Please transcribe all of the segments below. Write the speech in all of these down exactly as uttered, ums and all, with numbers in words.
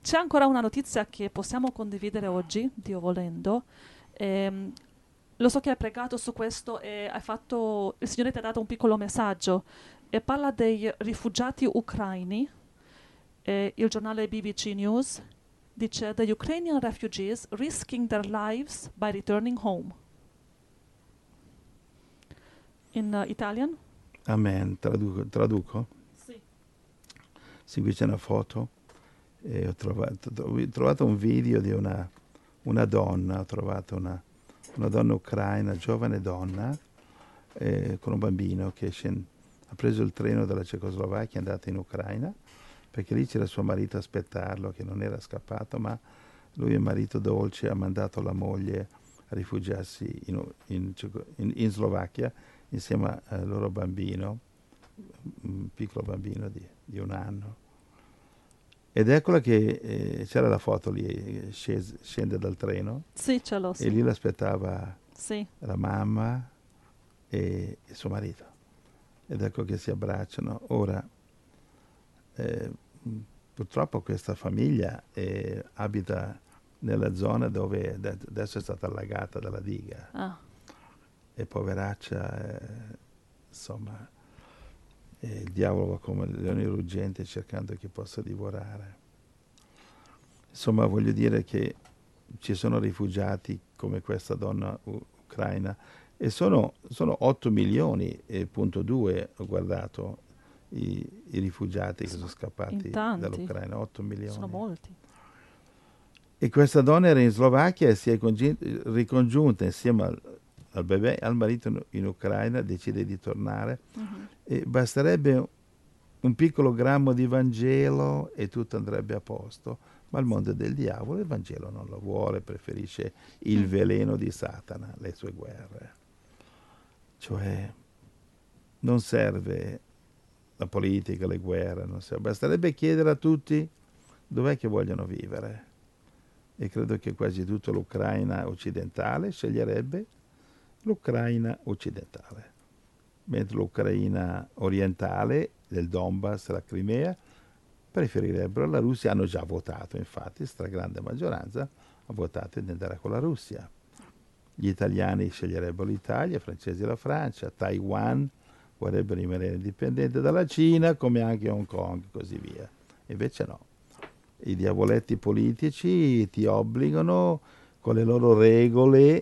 c'è ancora una notizia che possiamo condividere oggi, Dio volendo. Ehm, lo so che hai pregato su questo e hai fatto, il Signore ti ha dato un piccolo messaggio e parla dei rifugiati ucraini. Eh, il giornale B B C News dice The Ukrainian refugees risking their lives by returning home. In uh, Italian? Amen, traduco. traduco. Sì. Sì, qui c'è una foto e ho trovato, ho trovato un video di una, una donna, ho trovato una, una donna ucraina, giovane donna, eh, con un bambino che scend- ha preso il treno dalla Cecoslovacchia, è andata in Ucraina, perché lì c'era suo marito a aspettarlo, che non era scappato, ma lui è un marito dolce, ha mandato la moglie a rifugiarsi in, in, in, in Slovacchia insieme al loro bambino, un piccolo bambino di, di un anno. Ed eccola che eh, c'era la foto lì, scese, scende dal treno Sì, ce l'ho, e sì. lì l'aspettava Sì. la mamma e, e suo marito. Ed ecco che si abbracciano. Ora, eh, purtroppo questa famiglia eh, abita nella zona dove adesso è stata allagata dalla diga. Ah. E poveraccia, eh, insomma, eh, il diavolo va come il leone ruggente cercando chi possa divorare. Insomma, voglio dire che ci sono rifugiati come questa donna u- ucraina e sono, sono otto milioni e punto due, ho guardato, i, i rifugiati che sono In scappati tanti. dall'Ucraina, otto Sono milioni. molti. E questa donna era in Slovacchia e si è congi- ricongiunta insieme al, al bebè, al marito in, in Ucraina, decide di tornare. Mm-hmm. E basterebbe un piccolo grammo di Vangelo e tutto andrebbe a posto. Ma il mondo è del diavolo, il Vangelo non lo vuole, preferisce il Mm. veleno di Satana, le sue guerre. Cioè, non serve la politica, le guerre, non serve. Basterebbe chiedere a tutti dov'è che vogliono vivere. E credo che quasi tutta l'Ucraina occidentale sceglierebbe l'Ucraina occidentale, mentre l'Ucraina orientale, del Donbass, la Crimea, preferirebbero la Russia. Hanno già votato, infatti, stragrande maggioranza ha votato di andare con la Russia. Gli italiani sceglierebbero l'Italia, i francesi la Francia, Taiwan vorrebbero rimanere indipendente dalla Cina, come anche Hong Kong, così via. Invece no. I diavoletti politici ti obbligano con le loro regole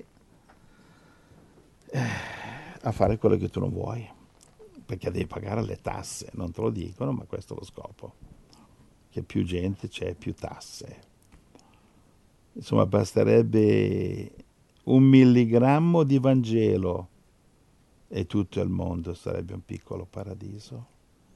eh, a fare quello che tu non vuoi, perché devi pagare le tasse, non te lo dicono, ma questo è lo scopo, che più gente c'è, più tasse. Insomma, basterebbe un milligrammo di Vangelo e tutto il mondo sarebbe un piccolo paradiso.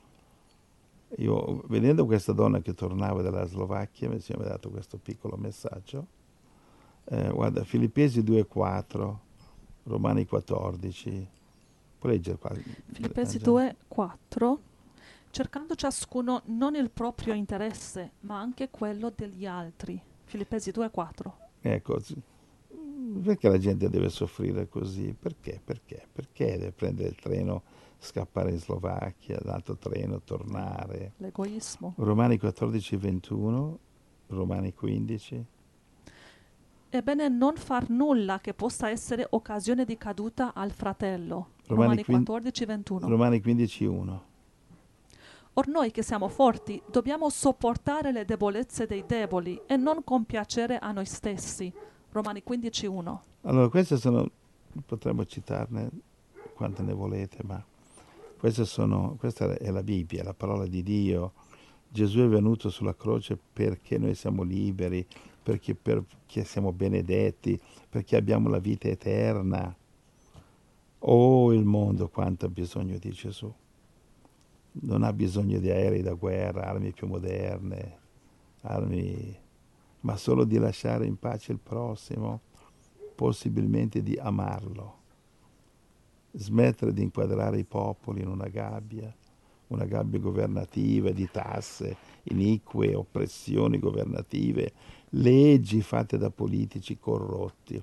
Io, vedendo questa donna che tornava dalla Slovacchia, mi si è dato questo piccolo messaggio. Eh, guarda, Filippesi due quattro, Romani quattordici. Puoi leggere qua? Filippesi due quattro. Cercando ciascuno non il proprio interesse, ma anche quello degli altri. Filippesi due quattro. Ecco, perché la gente deve soffrire così? Perché? Perché? Perché deve prendere il treno, scappare in Slovacchia, l'altro treno, tornare? L'egoismo. Romani quattordici ventuno, Romani quindici. Ebbene, non far nulla che possa essere occasione di caduta al fratello. Romani, Romani quin- quattordici ventuno. Romani quindici uno. Or noi che siamo forti dobbiamo sopportare le debolezze dei deboli e non compiacere a noi stessi. Romani quindici uno. Allora, queste sono, potremmo citarne quante ne volete, ma queste sono, questa è la Bibbia, la parola di Dio. Gesù è venuto sulla croce perché noi siamo liberi, perché, perché siamo benedetti, perché abbiamo la vita eterna. Oh, il mondo quanto ha bisogno di Gesù. Non ha bisogno di aerei da guerra, armi più moderne, armi, ma solo di lasciare in pace il prossimo, possibilmente di amarlo, smettere di inquadrare i popoli in una gabbia, una gabbia governativa di tasse inique, oppressioni governative, leggi fatte da politici corrotti.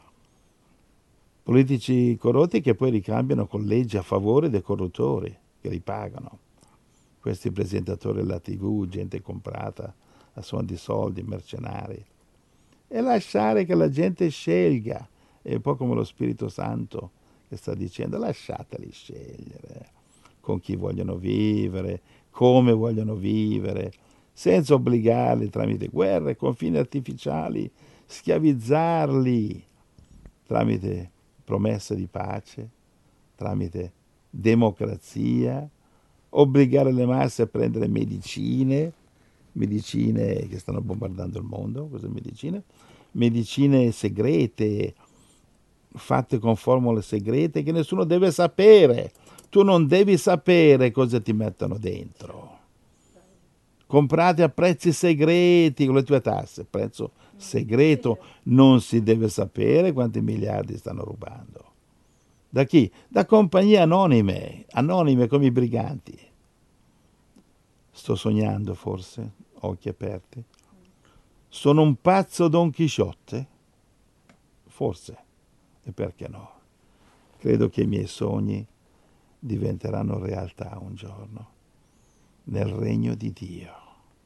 Politici corrotti che poi ricambiano con leggi a favore dei corruttori, che li pagano. Questi presentatori della tivù, gente comprata a suon di soldi, mercenari. E lasciare che la gente scelga. È un po' come lo Spirito Santo che sta dicendo, lasciateli scegliere con chi vogliono vivere, come vogliono vivere, senza obbligarli tramite guerre, confini artificiali, schiavizzarli tramite promesse di pace, tramite democrazia, obbligare le masse a prendere medicine, medicine che stanno bombardando il mondo, queste medicine, medicine segrete, fatte con formule segrete che nessuno deve sapere. Tu non devi sapere cosa ti mettono dentro. Comprate a prezzi segreti con le tue tasse, prezzo segreto, non si deve sapere quanti miliardi stanno rubando. Da chi? Da compagnie anonime, anonime come i briganti. Sto sognando forse, occhi aperti. Sono un pazzo Don Chisciotte? Forse, e perché no? Credo che i miei sogni diventeranno realtà un giorno, nel regno di Dio.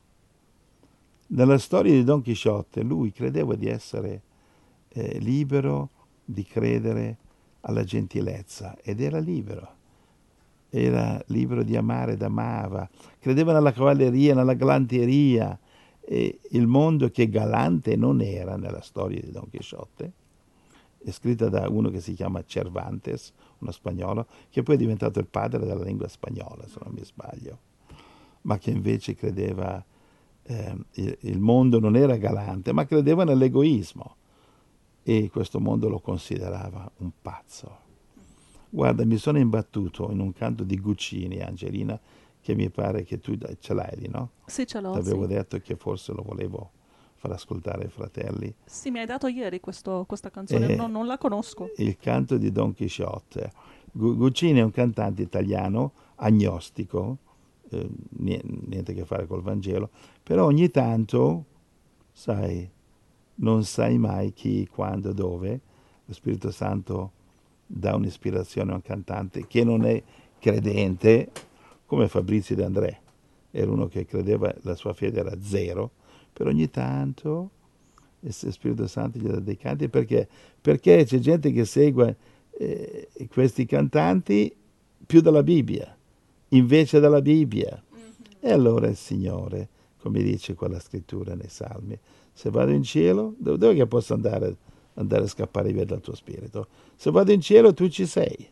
Nella storia di Don Chisciotte lui credeva di essere eh, libero di credere alla gentilezza ed era libero. Era libero di amare ed amava, credeva nella cavalleria, nella galanteria, e il mondo che galante non era nella storia di Don Chisciotte, è scritta da uno che si chiama Cervantes, uno spagnolo, che poi è diventato il padre della lingua spagnola, se non mi sbaglio, ma che invece credeva, eh, il, il mondo non era galante, ma credeva nell'egoismo, e questo mondo lo considerava un pazzo. Guarda, mi sono imbattuto in un canto di Guccini, Angelina, che mi pare che tu ce l'hai lì, no? Sì, ce l'ho. Ti avevo sì. detto che forse lo volevo far ascoltare ai fratelli. Sì, mi hai dato ieri questo, questa canzone, Eh, no, non la conosco. Il canto di Don Chisciotte. Gu- Guccini è un cantante italiano, agnostico, eh, niente a che fare col Vangelo, però ogni tanto, sai, non sai mai chi, quando, dove, lo Spirito Santo dà un'ispirazione a un cantante che non è credente, come Fabrizio De André. Era uno che credeva, la sua fede era zero, però ogni tanto il Spirito Santo gli dà dei canti, perché? Perché c'è gente che segue eh, questi cantanti più della Bibbia, invece della Bibbia. Mm-hmm. E allora il Signore, come dice quella scrittura nei Salmi, se vado in cielo, dove, dove che posso andare, andare a scappare via dal tuo spirito? Se vado in cielo tu ci sei.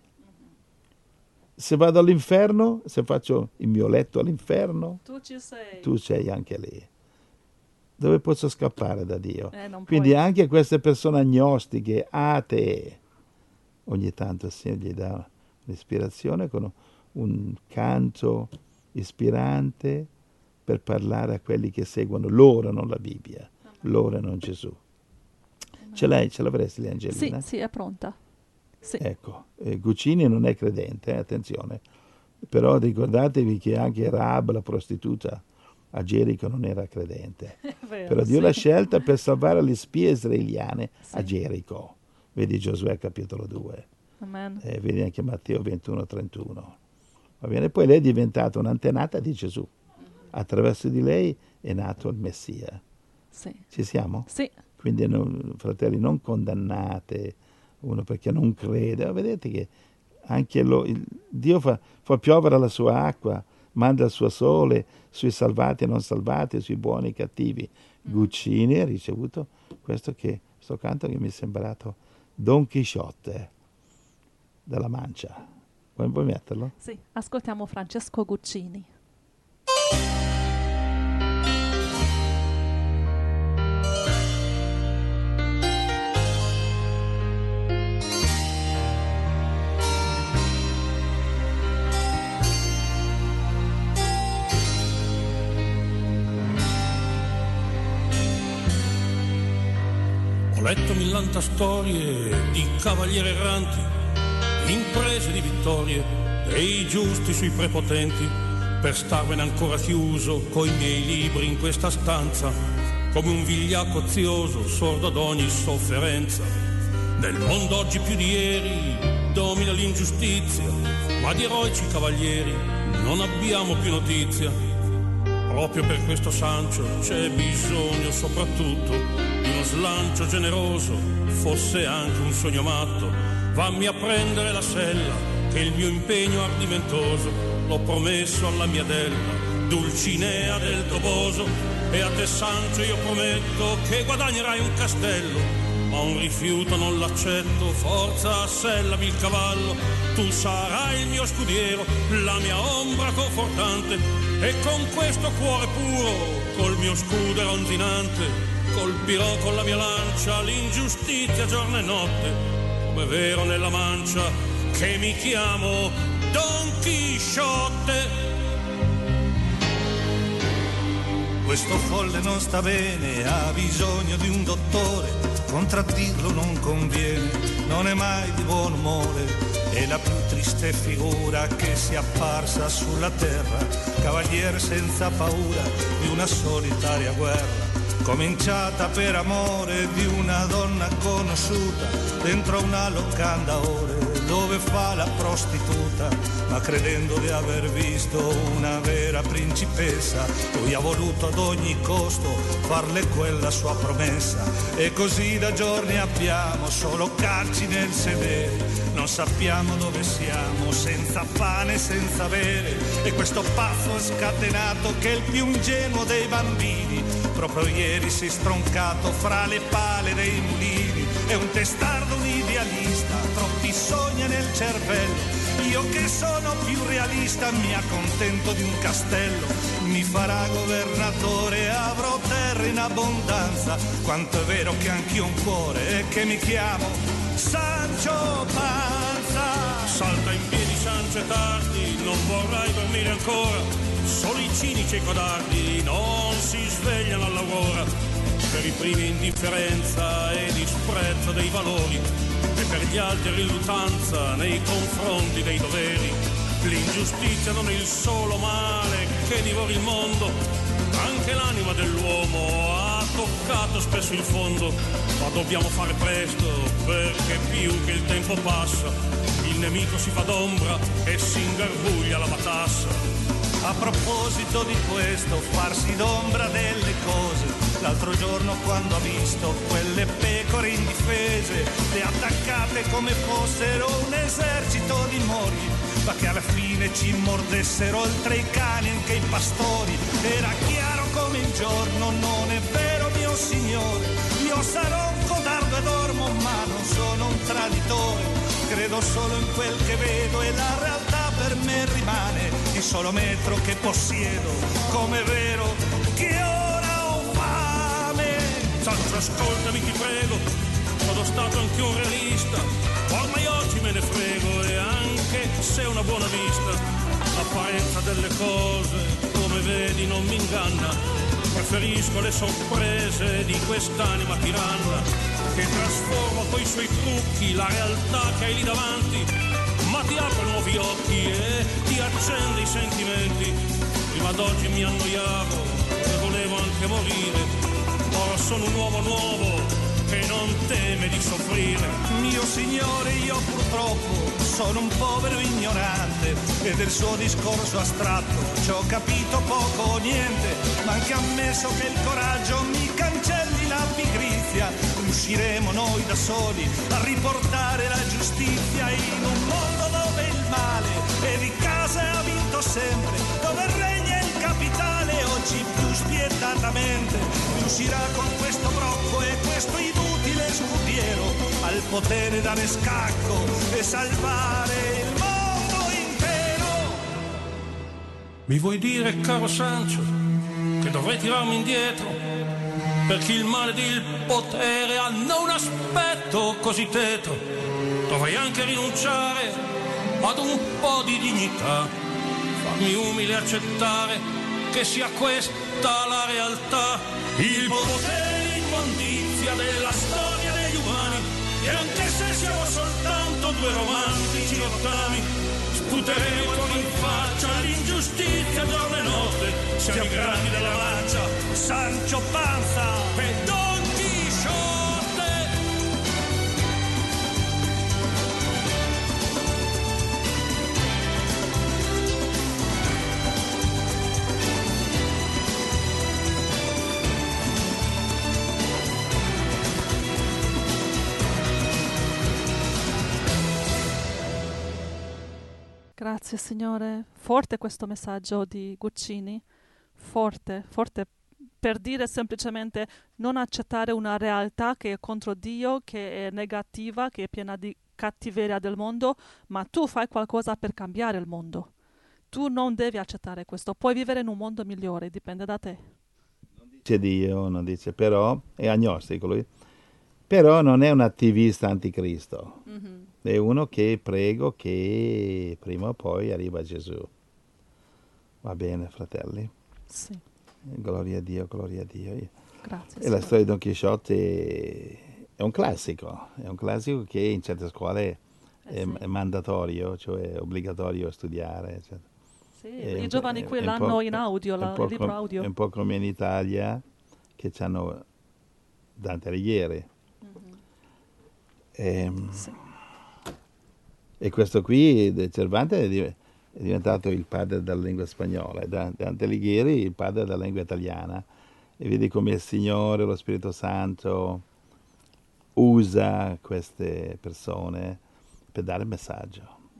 Se vado all'inferno, se faccio il mio letto all'inferno, Tu ci sei. Tu sei anche lì. Dove posso scappare da Dio? Eh, non Quindi puoi. anche queste persone agnostiche, atee, ogni tanto il Signore gli dà un'ispirazione con un canto ispirante per parlare a quelli che seguono loro, non la Bibbia, Amen. Loro non Gesù. Amen. Ce l'hai? Ce l'avresti lì, Angelina? Sì, sì, è pronta. Sì. Ecco, eh, Guccini non è credente, eh, attenzione, però ricordatevi che anche Rahab, la prostituta a Gerico, non era credente, vero, però Dio sì. l'ha scelta per salvare le spie israeliane sì. a Gerico. Vedi Giosuè capitolo due, Amen. Eh, vedi anche Matteo ventuno trentuno. Va bene? Poi lei è diventata un'antenata di Gesù, attraverso di lei è nato il Messia. Sì. Ci siamo? Sì. Quindi, non, fratelli, non condannate uno perché non crede. Ma vedete che anche lo, il, Dio fa, fa piovere la sua acqua, manda il suo sole sui salvati e non salvati, sui buoni e cattivi. Mm. Guccini ha ricevuto questo, che, questo canto che mi è sembrato Don Chisciotte della Mancia. Vuoi, vuoi metterlo? Sì, ascoltiamo Francesco Guccini. Ho letto millanta storie di cavalieri erranti, imprese di vittorie dei giusti sui prepotenti, per starvene ancora chiuso coi miei libri in questa stanza, come un vigliacco ozioso, sordo ad ogni sofferenza. Nel mondo oggi più di ieri domina l'ingiustizia, ma di eroici cavalieri non abbiamo più notizia. Proprio per questo Sancho c'è bisogno soprattutto di uno slancio generoso, fosse anche un sogno matto. Vammi a prendere la sella, che il mio impegno ardimentoso l'ho promesso alla mia Della, Dulcinea del Toboso. E a te Sancho io prometto che guadagnerai un castello, ma un rifiuto non l'accetto, forza assellami il cavallo. Tu sarai il mio scudiero, la mia ombra confortante, e con questo cuore puro, col mio scudo ronzinante, colpirò con la mia lancia l'ingiustizia giorno e notte, come vero nella mancia che mi chiamo Don Chisciotte. Questo folle non sta bene, ha bisogno di un dottore, contraddirlo non conviene, non è mai di buon umore, è la più triste figura che sia apparsa sulla terra, cavaliere senza paura di una solitaria guerra, cominciata per amore di una donna conosciuta, dentro una locanda ore, dove fa la prostituta, ma credendo di aver visto una vera principessa, lui ha voluto ad ogni costo farle quella sua promessa, e così da giorni abbiamo solo calci nel sedere, non sappiamo dove siamo, senza pane, senza bere, e questo pazzo scatenato che è il più ingenuo dei bambini, proprio ieri si è stroncato fra le pale dei mulini, è un testardo, un idealista, troppi sogni nel cervello, io che sono più realista mi accontento di un castello, mi farà governatore, avrò terra in abbondanza, quanto è vero che anch'io ho un cuore e che mi chiamo Sancho Panza. Salta in piedi Sancho, è tardi, non vorrai dormire ancora, solo i cinici e i codardi non si svegliano all'aurora, per i primi indifferenza e disprezzo dei valori, e per gli altri riluttanza nei confronti dei doveri. L'ingiustizia non è il solo male che divora il mondo, anche l'anima dell'uomo ha toccato spesso il fondo, ma dobbiamo fare presto, perché più che il tempo passa, il nemico si fa d'ombra e si ingarbuglia la matassa. A proposito di questo, farsi d'ombra delle cose, l'altro giorno quando ha visto quelle pecore indifese, le attaccate come fossero un esercito di mori, ma che alla fine ci mordessero oltre i cani anche i pastori, era chiaro come il giorno, non è vero mio signore, io sarò un codardo e dormo, ma non sono un traditore, credo solo in quel che vedo e la realtà per me rimane il solo metro che possiedo, come è vero che ora ho fame. Sancho, ascoltami ti prego, sono stato anche un realista, ormai oggi me ne frego, e anche se è una buona vista, l'apparenza delle cose, come vedi, non mi inganna, preferisco le sorprese di quest'anima tiranna, che trasforma coi suoi trucchi la realtà che hai lì davanti, ma ti apre nuovi occhi e ti accende i sentimenti. Prima d'oggi mi annoiavo e volevo anche morire, ora sono un uomo nuovo che non teme di soffrire. Mio signore, io purtroppo sono un povero ignorante e del suo discorso astratto ci ho capito poco o niente, ma anche ammesso che il coraggio mi cancelli la pigrizia, riusciremo noi da soli a riportare la giustizia in un mondo dove il male e di casa ha vinto sempre, dove regna il capitale oggi più spietatamente, riuscirà con questo brocco e questo inutile scudiero al potere dare scacco e salvare il mondo intero. Mi vuoi dire, caro Sancho, che dovrei tirarmi indietro, perché il male ed il potere hanno un aspetto così tetro, dovrei anche rinunciare ad un po' di dignità, farmi umile e accettare che sia questa la realtà, il potere e l'immondizia della storia degli umani, e anche se siamo soltanto due romantici rottami, sputeremo con in faccia l'ingiustizia giorno e notte, siamo i grandi della mancia, Sancho Panza e Don Chisciotte. Grazie Signore. Forte questo messaggio di Guccini. Forte, forte per dire semplicemente non accettare una realtà che è contro Dio, che è negativa, che è piena di cattiveria del mondo, ma tu fai qualcosa per cambiare il mondo. Tu non devi accettare questo, puoi vivere in un mondo migliore, dipende da te. Non dice Dio, non dice però, è agnostico lui, però non è un attivista anticristo, Mm-hmm. è uno che prego che prima o poi arriva Gesù. Va bene, fratelli? Sì, Gloria a Dio, gloria a Dio. grazie. E la Signore. storia di Don Chisciotte è un classico, è un classico che in certe scuole Eh è, sì. è mandatorio, cioè è obbligatorio studiare. Cioè. Sì, È i un- giovani è- qui è un l'hanno po'- in audio, è un la- po' il libro com- audio. È un po' come in Italia che hanno Dante Alighieri. Mhm. E, Sì. e questo qui, De Cervantes, è div- è diventato il padre della lingua spagnola, e Da- Dante Alighieri il padre della lingua italiana. E vedi come il Signore, lo Spirito Santo, usa queste persone per dare il messaggio.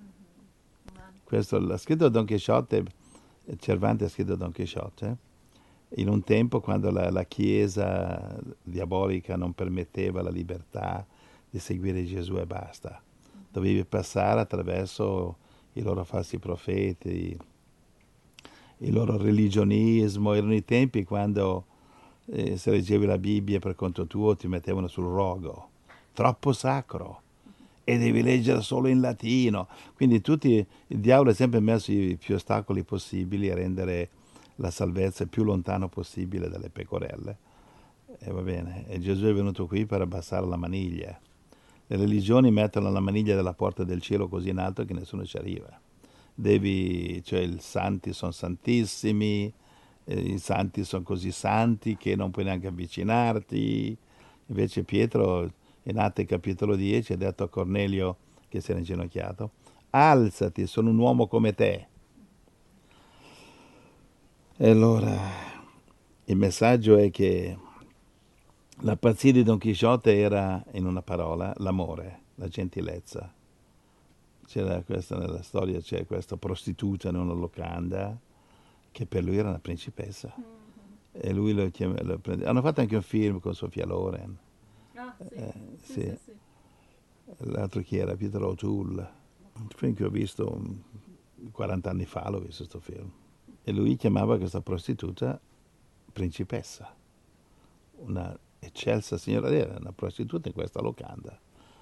Questo l'ha scritto Don Chisciotte, Cervantes ha scritto Don Chisciotte, in un tempo quando la, la Chiesa diabolica non permetteva la libertà di seguire Gesù e basta. Dovevi passare attraverso i loro falsi profeti, il loro religionismo. Erano i tempi quando eh, se leggevi la Bibbia per conto tuo ti mettevano sul rogo. Troppo sacro. E devi leggere solo in latino. Quindi tutti, il diavolo ha sempre messo i più ostacoli possibili a rendere la salvezza il più lontano possibile dalle pecorelle. E va bene. E Gesù è venuto qui per abbassare la maniglia. Le religioni mettono la maniglia della porta del cielo così in alto che nessuno ci arriva. Devi, cioè i santi sono santissimi, eh, i santi sono così santi che non puoi neanche avvicinarti. Invece Pietro, in Atti capitolo dieci, ha detto a Cornelio, che si era inginocchiato, alzati, sono un uomo come te. E allora il messaggio è che la pazzia di Don Chisciotte era, in una parola, l'amore, la gentilezza. C'era questa nella storia, c'è questa prostituta in una locanda che per lui era una principessa. E lui lo chiama, lo prende. Hanno fatto anche un film con Sofia Loren. Ah, sì. Eh, Sì, sì. sì, sì. L'altro chi era? Peter O'Toole. Un film che ho visto um, quaranta anni fa, l'ho visto questo film. E lui chiamava questa prostituta principessa. Una eccelsa signora, era una prostituta in questa locanda.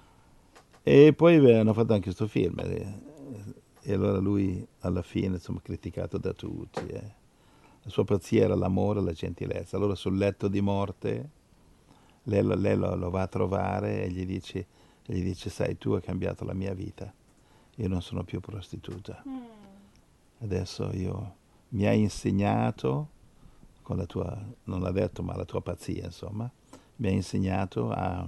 E poi hanno fatto anche questo film. E, e allora lui alla fine, insomma, criticato da tutti. Eh. La sua pazzia era l'amore e la gentilezza. Allora sul letto di morte lei, lei lo, lo va a trovare e gli dice, e gli dice, sai, tu hai cambiato la mia vita. Io non sono più prostituta. Mm. Adesso io mi hai insegnato, con la tua, non l'ha detto, ma la tua pazzia, insomma, mi hai insegnato a,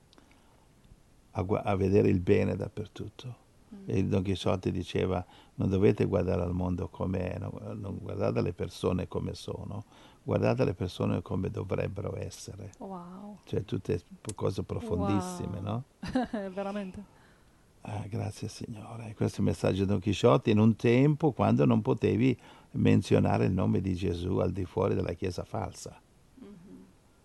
a, a vedere il bene dappertutto. Mm. E il Don Chisciotte diceva, non dovete guardare al mondo com'è, non, non guardate le persone come sono, guardate le persone come dovrebbero essere. Wow. Cioè tutte cose profondissime, Wow. no? Veramente. Ah, grazie Signore. Questo è il messaggio di Don Chisciotte in un tempo quando non potevi menzionare il nome di Gesù al di fuori della Chiesa falsa. Mm-hmm.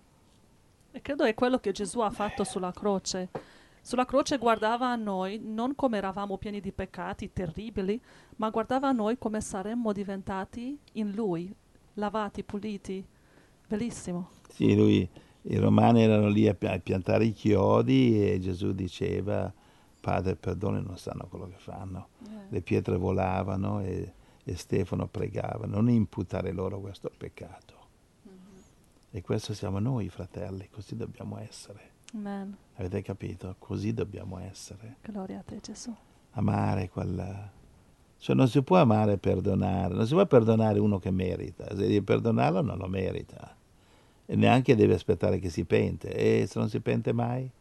E credo è quello che Gesù ha fatto sulla croce. Sulla croce guardava a noi non come eravamo pieni di peccati terribili, ma guardava a noi come saremmo diventati in Lui, lavati, puliti. Bellissimo. Sì, lui, i romani erano lì a piantare i chiodi e Gesù diceva, Padre, perdoni, non sanno quello che fanno. Yeah. Le pietre volavano e, e Stefano pregava, non imputare loro questo peccato. Mm-hmm. E questo siamo noi, fratelli, così dobbiamo essere. Amen. Avete capito? Così dobbiamo essere. Gloria a te, Gesù. Amare quella... Cioè non si può amare e perdonare, non si può perdonare uno che merita, se devi perdonarlo non lo merita. E neanche deve aspettare che si pente. E se non si pente mai?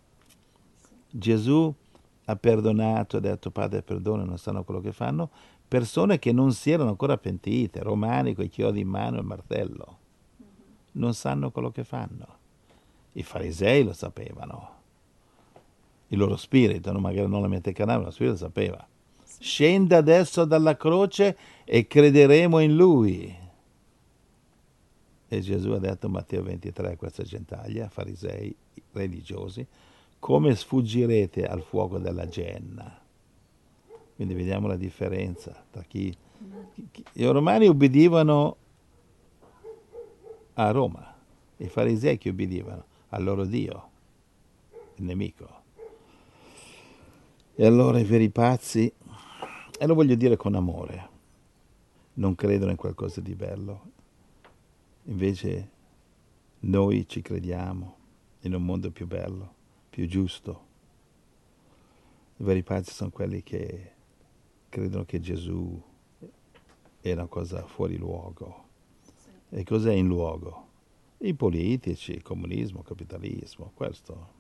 Gesù ha perdonato, ha detto Padre perdono, non sanno quello che fanno, persone che non si erano ancora pentite, romani con i chiodi in mano e il martello. Non sanno quello che fanno. I farisei lo sapevano. Il loro spirito, no? Magari non la mente canale, ma lo spirito lo sapeva. Scenda adesso dalla croce e crederemo in Lui. E Gesù ha detto in Matteo ventitré a questa gentaglia, farisei, religiosi, come sfuggirete al fuoco della genna? Quindi vediamo la differenza tra chi... chi I romani ubbidivano a Roma, i farisei che ubbidivano al loro Dio, il nemico. E allora i veri pazzi, e lo voglio dire con amore, non credono in qualcosa di bello. Invece noi ci crediamo in un mondo più bello, più giusto. I veri pazzi sono quelli che credono che Gesù è una cosa fuori luogo. Sì. E cos'è in luogo? I politici, il comunismo, il capitalismo, questo.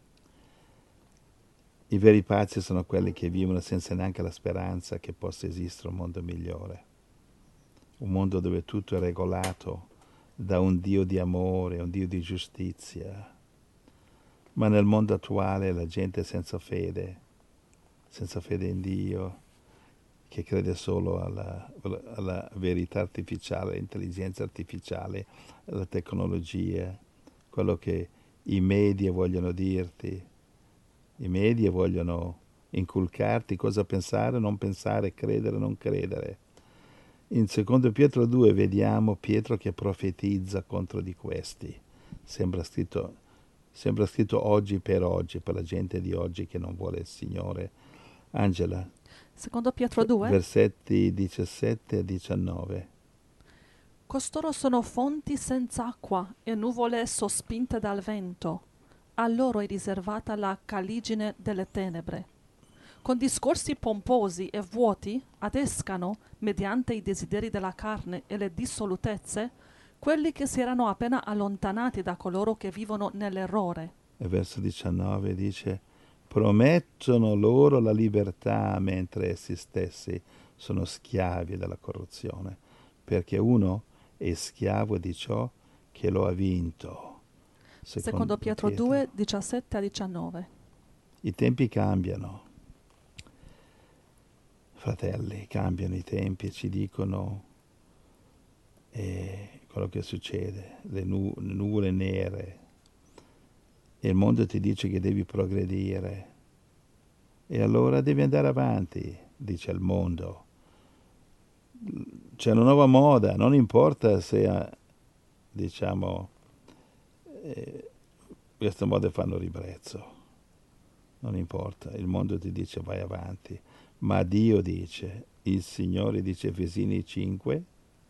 I veri pazzi sono quelli che vivono senza neanche la speranza che possa esistere un mondo migliore. Un mondo dove tutto è regolato da un Dio di amore, un Dio di giustizia. Ma nel mondo attuale la gente è senza fede, senza fede in Dio, che crede solo alla, alla verità artificiale, all'intelligenza artificiale, alla tecnologia, quello che i media vogliono dirti. I media vogliono inculcarti cosa pensare, non pensare, credere, non credere. In secondo Pietro due vediamo Pietro che profetizza contro di questi. Sembra scritto, sembra scritto oggi per oggi, per la gente di oggi che non vuole il Signore. Angela. Secondo Pietro due. Versetti diciassette e diciannove. Costoro sono fonti senza acqua e nuvole sospinte dal vento. A loro è riservata la caligine delle tenebre. Con discorsi pomposi e vuoti adescano, mediante i desideri della carne e le dissolutezze, quelli che si erano appena allontanati da coloro che vivono nell'errore. E verso diciannove dice: promettono loro la libertà mentre essi stessi sono schiavi della corruzione, perché uno è schiavo di ciò che lo ha vinto. Secondo, Secondo Pietro, Pietro due, diciassette a diciannove. I tempi cambiano. Fratelli, cambiano i tempi e ci dicono eh, quello che succede, le, nu- le nuvole nere, e il mondo ti dice che devi progredire, e allora devi andare avanti, dice il mondo. C'è una nuova moda, non importa se, diciamo, eh, queste mode fanno ribrezzo, non importa, il mondo ti dice vai avanti. Ma Dio dice, il Signore dice, Efesini cinque,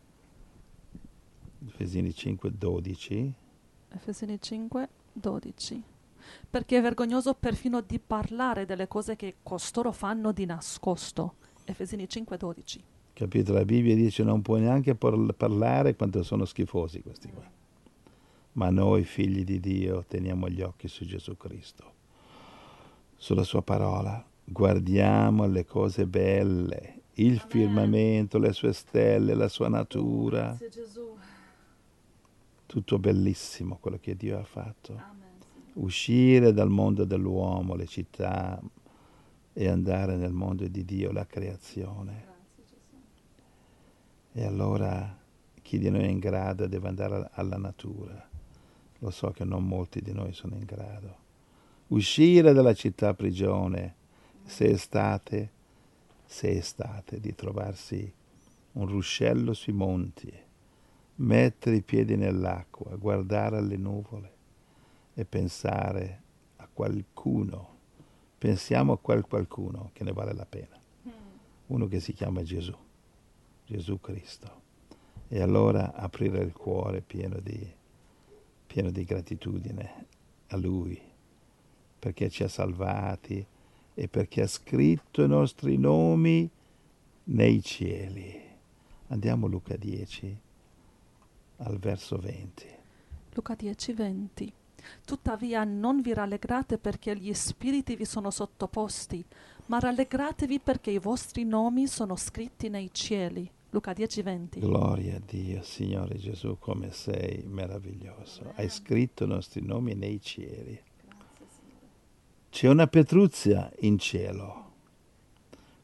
Efesini cinque, dodici. Efesini cinque, dodici. Perché è vergognoso perfino di parlare delle cose che costoro fanno di nascosto. Efesini cinque, dodici. Capito? La Bibbia dice non puoi neanche parlare quanto sono schifosi questi qua. Ma noi, figli di Dio, teniamo gli occhi su Gesù Cristo, sulla sua parola. Guardiamo le cose belle, il Amen. Firmamento, le sue stelle, la sua natura. Grazie, Gesù. Tutto bellissimo quello che Dio ha fatto. Amen. Uscire dal mondo dell'uomo, le città, e andare nel mondo di Dio, la creazione. Grazie, Gesù. E allora chi di noi è in grado deve andare alla natura. Lo so che non molti di noi sono in grado. Uscire dalla città prigione. Se estate, se estate, di trovarsi un ruscello sui monti, mettere i piedi nell'acqua, guardare alle nuvole e pensare a qualcuno. Pensiamo a quel qualcuno che ne vale la pena. Uno che si chiama Gesù, Gesù Cristo. E allora aprire il cuore pieno di, pieno di gratitudine a Lui, perché ci ha salvati e perché ha scritto i nostri nomi nei cieli. Andiamo a Luca dieci, al verso venti. Luca dieci, venti. Tuttavia non vi rallegrate perché gli spiriti vi sono sottoposti, ma rallegratevi perché i vostri nomi sono scritti nei cieli. Luca dieci, venti. Gloria a Dio, Signore Gesù, come sei meraviglioso. Amen. Hai scritto i nostri nomi nei cieli. C'è una Petruzia in cielo.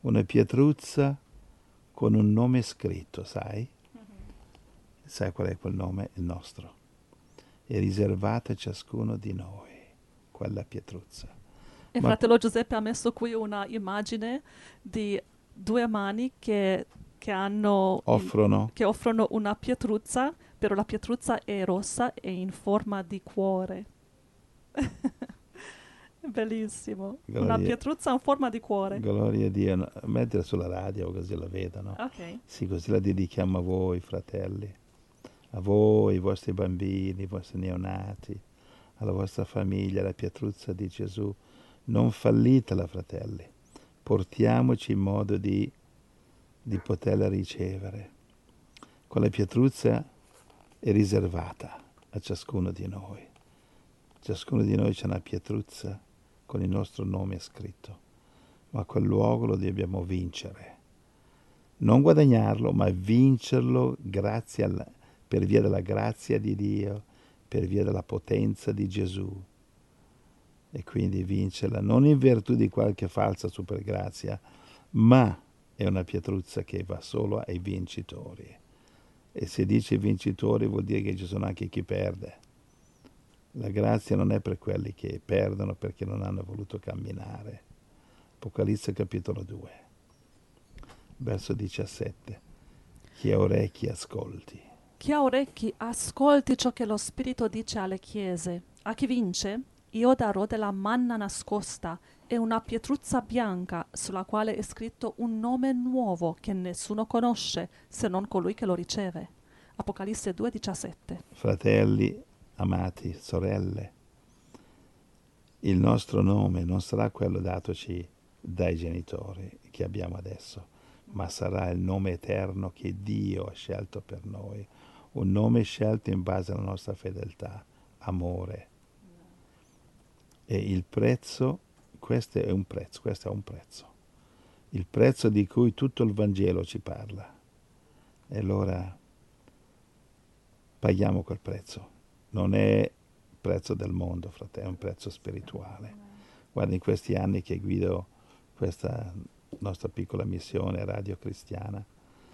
una pietruzza con un nome scritto, sai? Mm-hmm. Sai qual è quel nome? Il nostro. È riservata a ciascuno di noi, quella pietruzza. E Ma... fratello Giuseppe ha messo qui una immagine di due mani che, che hanno offrono. In, che offrono una pietruzza, però la pietruzza è rossa e in forma di cuore. Bellissimo. Gloria, una pietruzza in forma di cuore. Gloria a Dio. No, mettila sulla radio così la vedano. Ok. Sì, così la dedichiamo a voi, fratelli. A voi, i vostri bambini, i vostri neonati, alla vostra famiglia, la pietruzza di Gesù. Non fallitela, fratelli. Portiamoci in modo di, di poterla ricevere. Quella pietruzza è riservata a ciascuno di noi. Ciascuno di noi c'è una pietruzza con il nostro nome scritto, ma quel luogo lo dobbiamo vincere. Non guadagnarlo, ma vincerlo grazie alla, per via della grazia di Dio, per via della potenza di Gesù. E quindi vincerla non in virtù di qualche falsa supergrazia, ma è una pietruzza che va solo ai vincitori. E se dice vincitori vuol dire che ci sono anche chi perde. La grazia non è per quelli che perdono perché non hanno voluto camminare. Apocalisse capitolo due, verso diciassette. Chi ha orecchi ascolti. Chi ha orecchi ascolti ciò che lo Spirito dice alle chiese. A chi vince, io darò della manna nascosta e una pietruzza bianca sulla quale è scritto un nome nuovo che nessuno conosce se non colui che lo riceve. Apocalisse due, diciassette. Fratelli, amati, sorelle, il nostro nome non sarà quello datoci dai genitori che abbiamo adesso, ma sarà il nome eterno che Dio ha scelto per noi, un nome scelto in base alla nostra fedeltà, amore. E il prezzo, questo è un prezzo, questo è un prezzo, il prezzo di cui tutto il Vangelo ci parla. E allora paghiamo quel prezzo. Non è il prezzo del mondo, fratello, è un prezzo spirituale. Guarda, in questi anni che guido questa nostra piccola missione Radio Cristiana,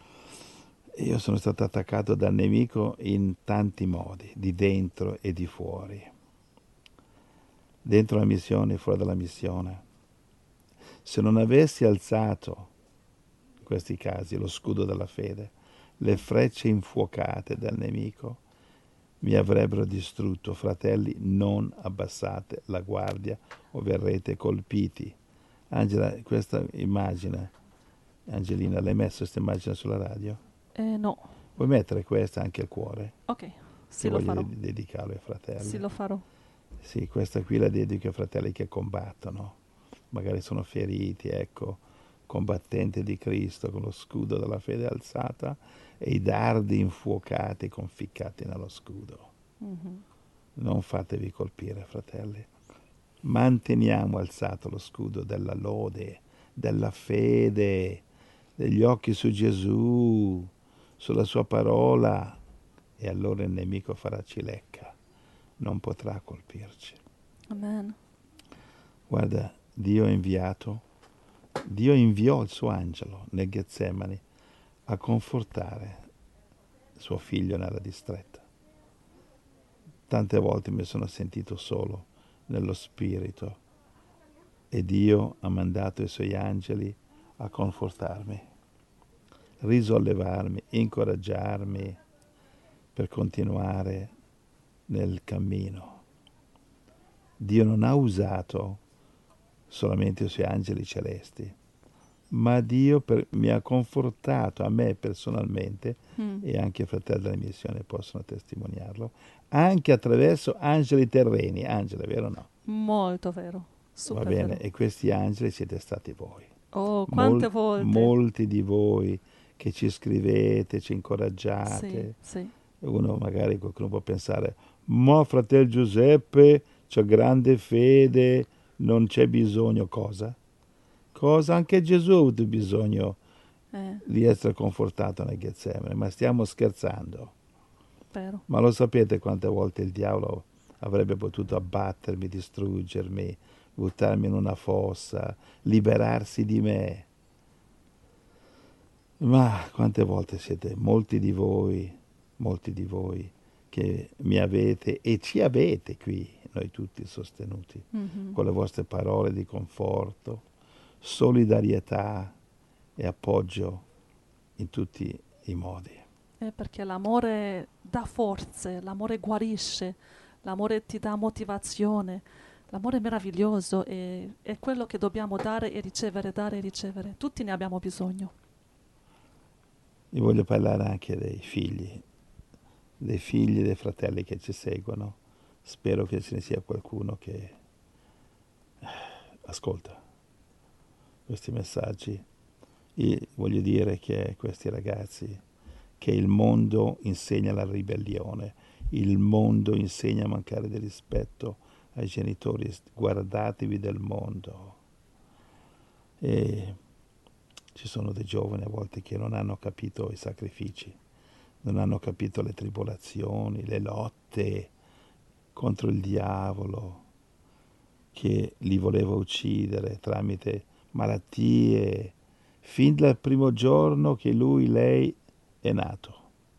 io sono stato attaccato dal nemico in tanti modi, di dentro e di fuori. Dentro la missione e fuori dalla missione. Se non avessi alzato, in questi casi, lo scudo della fede, le frecce infuocate del nemico, mi avrebbero distrutto. Fratelli, non abbassate la guardia o verrete colpiti. Angela, questa immagine, Angelina, l'hai messa questa immagine sulla radio? Eh, no. Vuoi mettere questa anche al cuore? Ok, sì, lo farò. Voglio dedicarlo ai fratelli. Sì, lo farò. Sì, questa qui la dedico ai fratelli che combattono. Magari sono feriti, ecco, combattenti di Cristo con lo scudo della fede alzata e i dardi infuocati conficcati nello scudo. Mm-hmm. Non fatevi colpire, fratelli. Manteniamo alzato lo scudo della lode, della fede, degli occhi su Gesù, sulla sua parola, e allora il nemico farà cilecca, non potrà colpirci. Amen. Guarda, Dio ha inviato, Dio inviò il suo angelo nel Getsemani a confortare suo figlio nella distretta. Tante volte mi sono sentito solo nello spirito e Dio ha mandato i suoi angeli a confortarmi, risollevarmi, incoraggiarmi per continuare nel cammino. Dio non ha usato solamente i suoi angeli celesti, ma Dio per, mi ha confortato a me personalmente, mm. e anche i fratelli della missione possono testimoniarlo, anche attraverso angeli terreni. Angeli, vero o no? Molto vero. Super Va bene, vero. E questi angeli siete stati voi. Oh, quante Mol, volte. Molti di voi che ci scrivete, ci incoraggiate. Sì, sì. Uno magari qualcuno può pensare, ma fratello Giuseppe, c'ho grande fede, non c'è bisogno. Cosa? Cosa? Anche Gesù ha avuto bisogno eh. di essere confortato nel Getsemani, ma stiamo scherzando. Vero. Ma lo sapete quante volte il diavolo avrebbe potuto abbattermi, distruggermi, buttarmi in una fossa, liberarsi di me, Ma quante volte siete, molti di voi, molti di voi, che mi avete e ci avete qui, noi tutti sostenuti, Mhm. con le vostre parole di conforto, solidarietà e appoggio in tutti i modi. Eh, perché l'amore dà forze, l'amore guarisce, l'amore ti dà motivazione, l'amore è meraviglioso e è quello che dobbiamo dare e ricevere, dare e ricevere. Tutti ne abbiamo bisogno. Io voglio parlare anche dei figli, dei figli e dei fratelli che ci seguono. Spero che ce ne sia qualcuno che eh, ascolta questi messaggi. Io voglio dire che questi ragazzi, che il mondo insegna la ribellione, il mondo insegna a mancare di rispetto ai genitori, guardatevi del mondo. E ci sono dei giovani a volte che non hanno capito i sacrifici, non hanno capito le tribolazioni, le lotte contro il diavolo che li voleva uccidere tramite malattie, fin dal primo giorno che lui, lei è nato,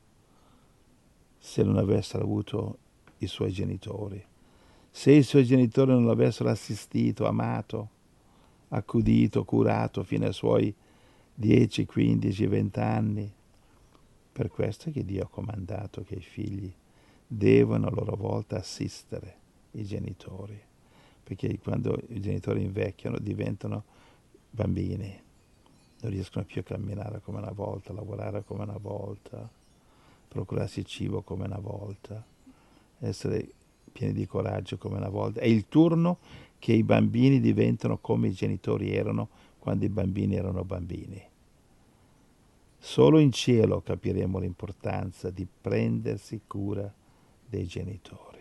se non avessero avuto i suoi genitori, se i suoi genitori non l'avessero assistito, amato, accudito, curato fino ai suoi dieci, quindici, venti anni. Per questo è che Dio ha comandato che i figli devono a loro volta assistere i genitori, perché quando i genitori invecchiano diventano bambini, non riescono più a camminare come una volta, lavorare come una volta, procurarsi cibo come una volta, essere pieni di coraggio come una volta. È il turno che i bambini diventano come i genitori erano quando i bambini erano bambini. Solo in cielo capiremo l'importanza di prendersi cura dei genitori.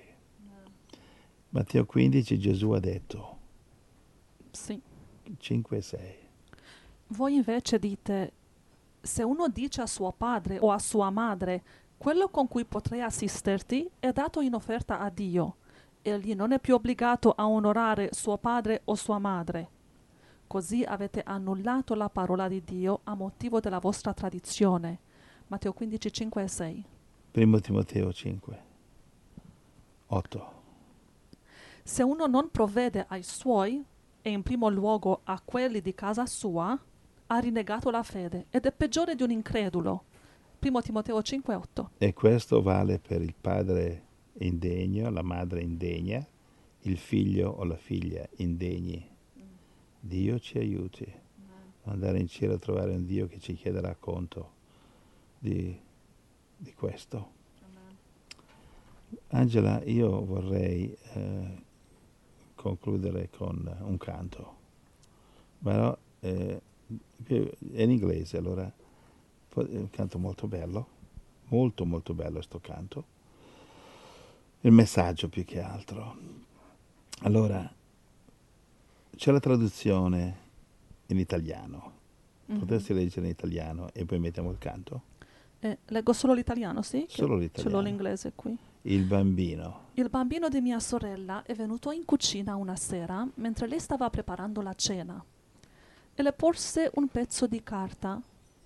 Matteo quindici Gesù ha detto, Sì. cinque e sei. Voi invece dite, se uno dice a suo padre o a sua madre, quello con cui potrei assisterti è dato in offerta a Dio, egli non è più obbligato a onorare suo padre o sua madre. Così avete annullato la parola di Dio a motivo della vostra tradizione. Matteo quindici, cinque e sei. Primo Timoteo cinque, otto. Se uno non provvede ai suoi, e in primo luogo a quelli di casa sua, ha rinnegato la fede ed è peggiore di un incredulo. Primo Timoteo cinque, otto. E questo vale per il padre indegno, la madre indegna, il figlio o la figlia indegni. Dio ci aiuti a andare in cielo a trovare un Dio che ci chiederà conto di, di questo. Angela, io vorrei eh, concludere con un canto, però eh, è in inglese, allora è un canto molto bello, molto molto bello sto canto, il messaggio più che altro. Allora, c'è la traduzione in italiano, Mhm. potresti leggere in italiano e poi mettiamo il canto? Eh, leggo solo l'italiano, sì? Che Solo Ce l'ho l'italiano. l'inglese qui. Il bambino. Il bambino di mia sorella è venuto in cucina una sera mentre lei stava preparando la cena e le porse un pezzo di carta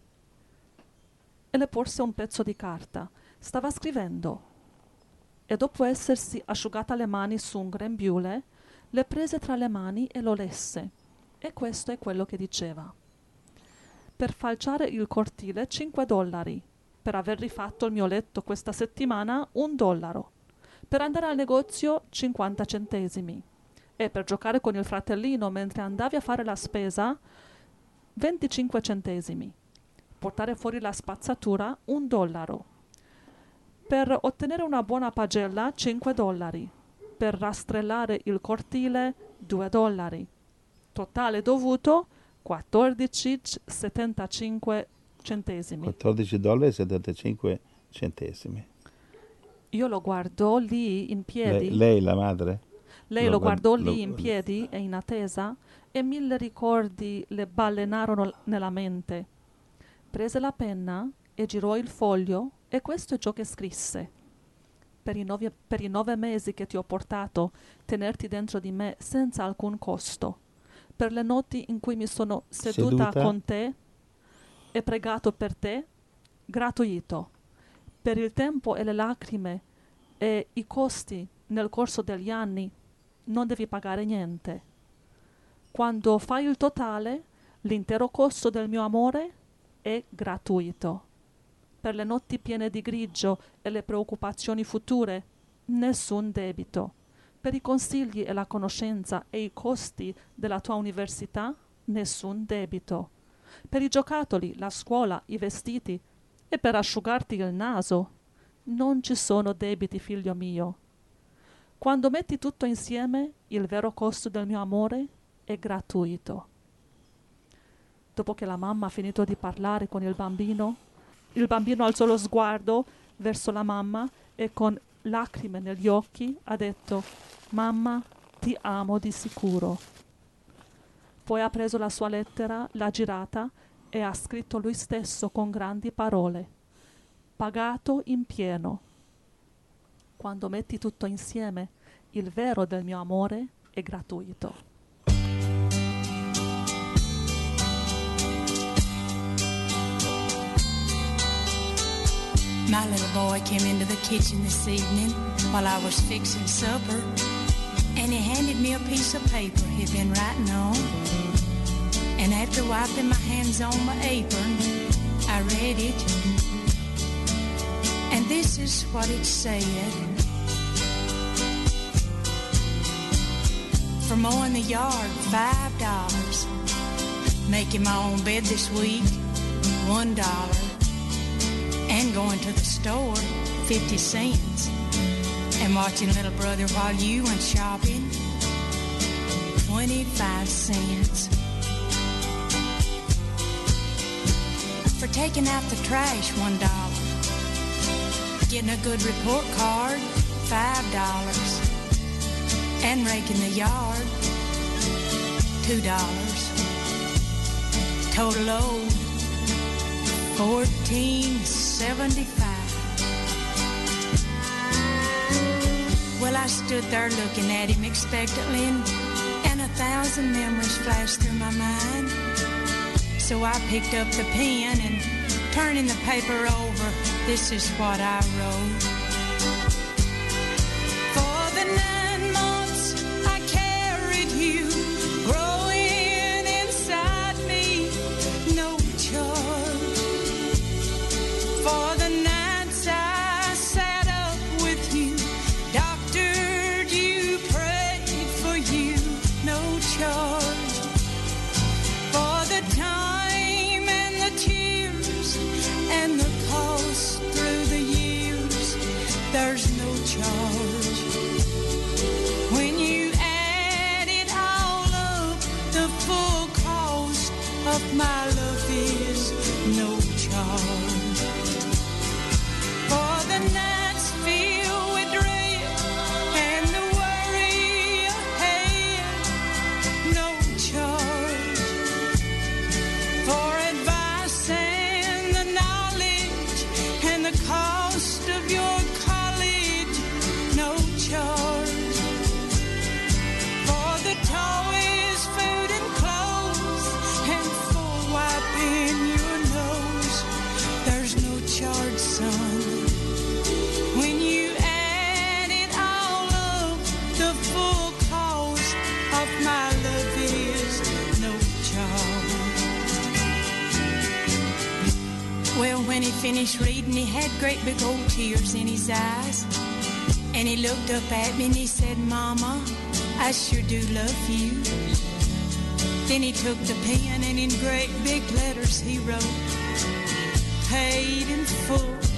e le porse un pezzo di carta. Stava scrivendo e dopo essersi asciugata le mani su un grembiule le prese tra le mani e lo lesse. E questo è quello che diceva: per falciare il cortile cinque dollari, per aver rifatto il mio letto questa settimana un dollaro, per andare al negozio cinquanta centesimi e per giocare con il fratellino mentre andavi a fare la spesa venticinque centesimi, portare fuori la spazzatura un dollaro, per ottenere una buona pagella cinque dollari, per rastrellare il cortile due dollari, totale dovuto quattordici virgola settantacinque centesimi. quattordici dollari e settantacinque centesimi. Io lo guardo lì in piedi. Lei, lei la madre? Lei lo lo guard- guardò lo- lì in piedi e in attesa e mille ricordi le balenarono nella mente. Prese la penna e girò il foglio e questo è ciò che scrisse. Per i, nove, per i nove mesi che ti ho portato tenerti dentro di me senza alcun costo. Per le notti in cui mi sono seduta, Seduta? con te è pregato per te gratuito. Per il tempo e le lacrime e i costi nel corso degli anni non devi pagare niente. Quando fai il totale, l'intero costo del mio amore è gratuito. Per le notti piene di grigio e le preoccupazioni future, nessun debito. Per i consigli e la conoscenza e i costi della tua università, nessun debito. Per i giocattoli, la scuola, i vestiti e per asciugarti il naso, non ci sono debiti, figlio mio. Quando metti tutto insieme, il vero costo del mio amore è gratuito. Dopo che la mamma ha finito di parlare con il bambino, il bambino alzò lo sguardo verso la mamma e con lacrime negli occhi ha detto: «Mamma, ti amo di sicuro». Poi ha preso la sua lettera, l'ha girata e ha scritto lui stesso con grandi parole: «Pagato in pieno». Quando metti tutto insieme, il vero del mio amore è gratuito. My little boy came into the kitchen this evening while I was fixing supper, and he handed me a piece of paper he'd been writing on. And after wiping my hands on my apron, I read it. And this is what it said: for mowing the yard, five dollars. Making my own bed this week, one dollar. And going to the store, fifty cents. And watching little brother while you went shopping, twenty-five cents. For taking out the trash, one dollar. Getting a good report card, five dollars. And raking the yard, two dollars. Total owed, fourteen seventy-five. Well, I stood there looking at him expectantly, and, and a thousand memories flashed through my mind. So I picked up the pen and, turning the paper over, this is what I wrote. For the nine months I carried you, growing inside me, no charge. For the nights I sat up with you, doctored you, prayed for you, no charge. For the time and the tears and the cost through the years, there's no charge. When you add it all up, the full cost of my love is no charge. For the nights filled with dread and the worry ahead, no charge. For advice and the knowledge and the cost of your college, no charge. For the toys, food and clothes, and for wiping your nose, there's no charge, son. When you add it all up, the full cost of my love is no charge. Well, when he finished reading, he had great big old tears in his eyes. And he looked up at me and he said, Mama, I sure do love you. Then he took the pen and in great big letters he wrote, paid in full